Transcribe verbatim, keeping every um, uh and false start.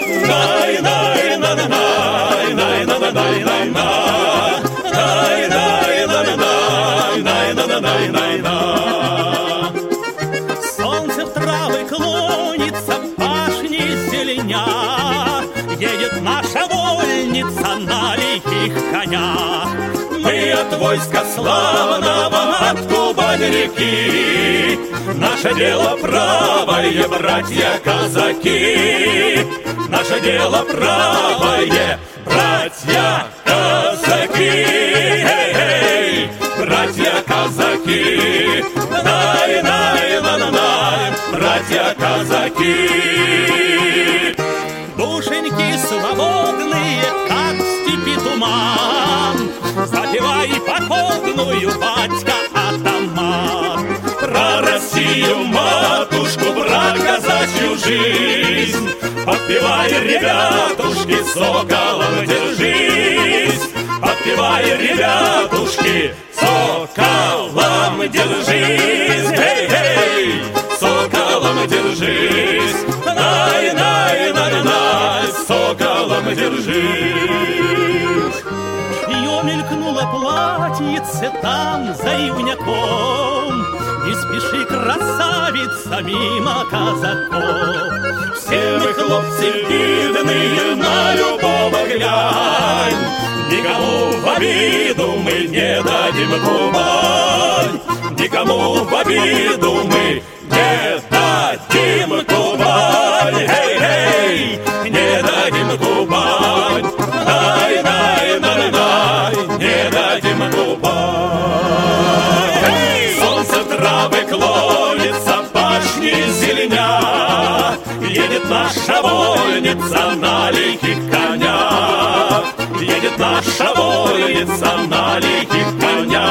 най най на на най най на на най най на най най на на най най на на най най на. Солнце в травы клонится, пашни зеленя, едет наша вольница на лихих конях. Мы от войска славного, от Кубань-реки, наше дело правое, братья-казаки. Наше дело правое, братья-казаки. Эй-эй, братья-казаки. Най-най-на-на-най, братья-казаки. Душеньки свободные, как в степи туман, запевай походную, батька, атаман. Про Россию, матушку, про казачью жизнь подпевай, ребятушки, соколом держись. Подпевай, ребятушки, соколом держись. Эй-эй, соколом держись. Най-най-най-най, соколом держись. Ее мелькнуло платьице там за ивняком. Не спеши, красавица, мимо казаков. Все мы хлопцы видные, на любого глянь. Никому в обиду мы не дадим Кубань. Никому в обиду мы не дадим Кубань. Эй-эй, не дадим Кубань. Най-най-най-най, не дадим Кубань. Солнце травы клонится, пашни зеленя, едет наша вольница на лихих конях. Едет наша вольница на лихих конях.